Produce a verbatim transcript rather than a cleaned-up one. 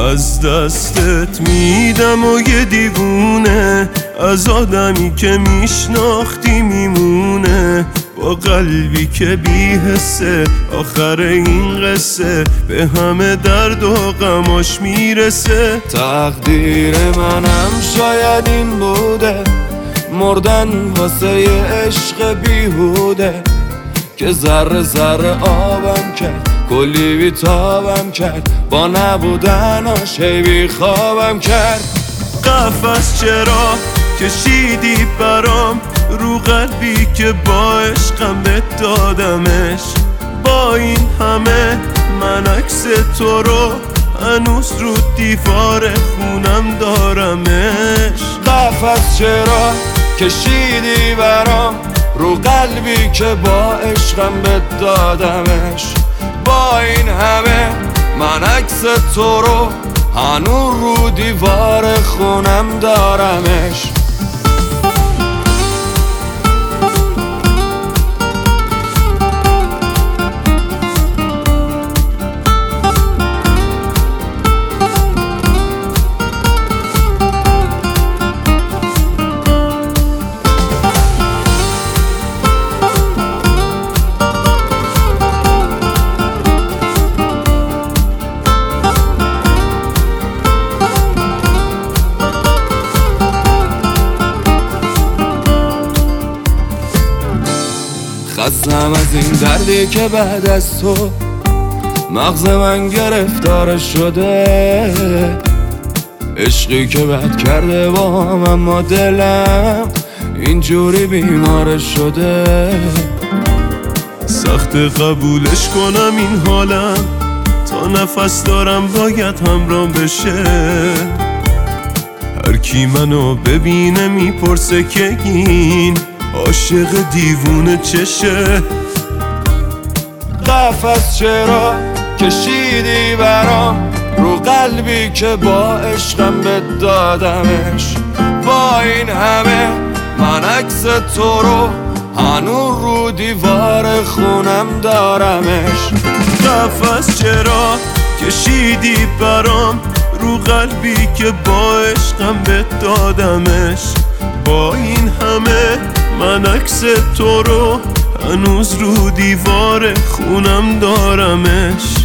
از دستت میدم و یه دیوونه از آدمی که میشناختی میمونه، با قلبی که بی حسه آخر این قصه به همه درد و غماش میرسه. تقدیر منم شاید این بوده، مردن واسه یه عشق بیهوده که ذره ذره آبم کرد، کلی بیتابم کرد، با نبودناش هی بی خوابم کرد. قفس چرا کشیدی برام رو قلبی که با عشقم بهت دادمش، با این همه من عکس تو رو هنوز رو دیوار خونم دارمش. قفس چرا کشیدی برام رو قلبی که با عشقم بهت دادمش، با این همه من عکس تو رو هنوز رو دیوار خونم دارمش. خستم از این دردی که بعد از تو مغز من گرفتار شده، عشقی که بد کرده با هم اما دلم اینجوری بیمار شده. سخت قبولش کنم این حالم، تا نفس دارم باید همرام بشه. هر کی منو ببینه میپرسه که این عاشق دیوونه چشه. قفس چرا کشیدی برام رو قلبی که با عشقم بهت دادمش، با این همه من عکس تو رو هنوز رو دیوار خونم دارمش. قفس چرا کشیدی برام رو قلبی که با عشقم بهت دادمش، با این همه من عکس تو رو هنوز رو دیوار خونم دارمش.